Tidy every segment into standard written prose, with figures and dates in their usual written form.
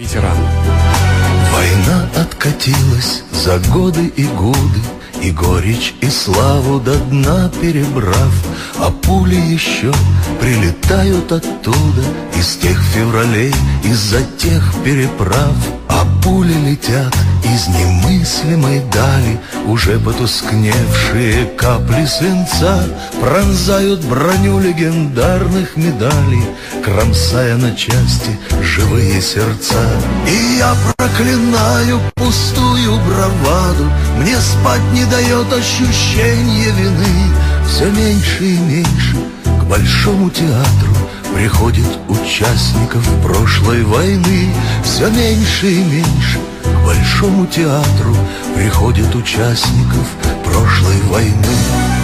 Ветеран. Война откатилась за годы и годы, и горечь, и славу до дна перебрав, а пули еще прилетают оттуда, из тех февралей, из-за тех переправ. А пули летят из немыслимой дали, уже потускневшие капли свинца пронзают броню легендарных медалей, кромсая на части живые сердца. И я проклинаю пустую браваду, мне спать не дает ощущение вины. Все меньше и меньше к Большому театру приходит участников прошлой войны. Все меньше и меньше к Большому театру приходит участников прошлой войны.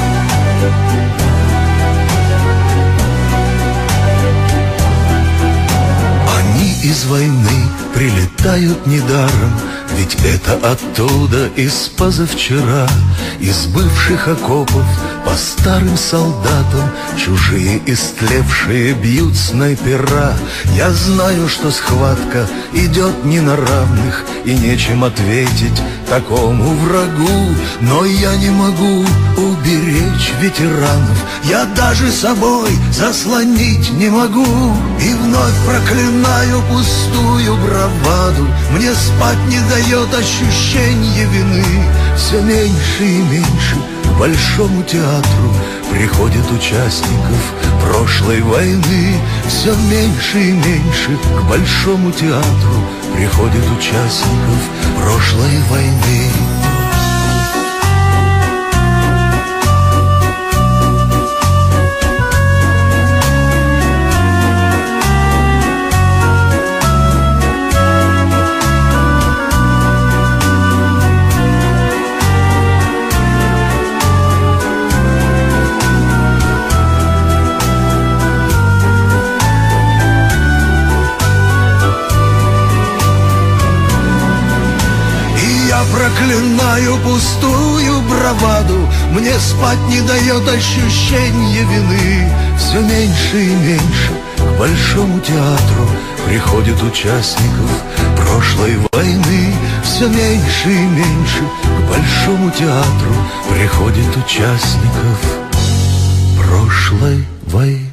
Они из войны прилетают недаром, ведь это оттуда, из позавчера, из бывших окопов по старым солдатам чужие истлевшие бьют снайпера. Я знаю, что схватка идет не на равных, и нечем ответить такому врагу, но я не могу уберечь ветеранов, я даже собой заслонить не могу. И вновь проклинаю пустую браваду, мне спать не дает ощущение вины. Все меньше и меньше к Большому театру приходит участников прошлой войны. Все меньше и меньше к Большому театру приходит участников прошлой войны. Проклинаю пустую браваду, мне спать не дает ощущение вины. Все меньше и меньше к Большому театру приходит участников прошлой войны. Все меньше и меньше к Большому театру приходит участников прошлой войны.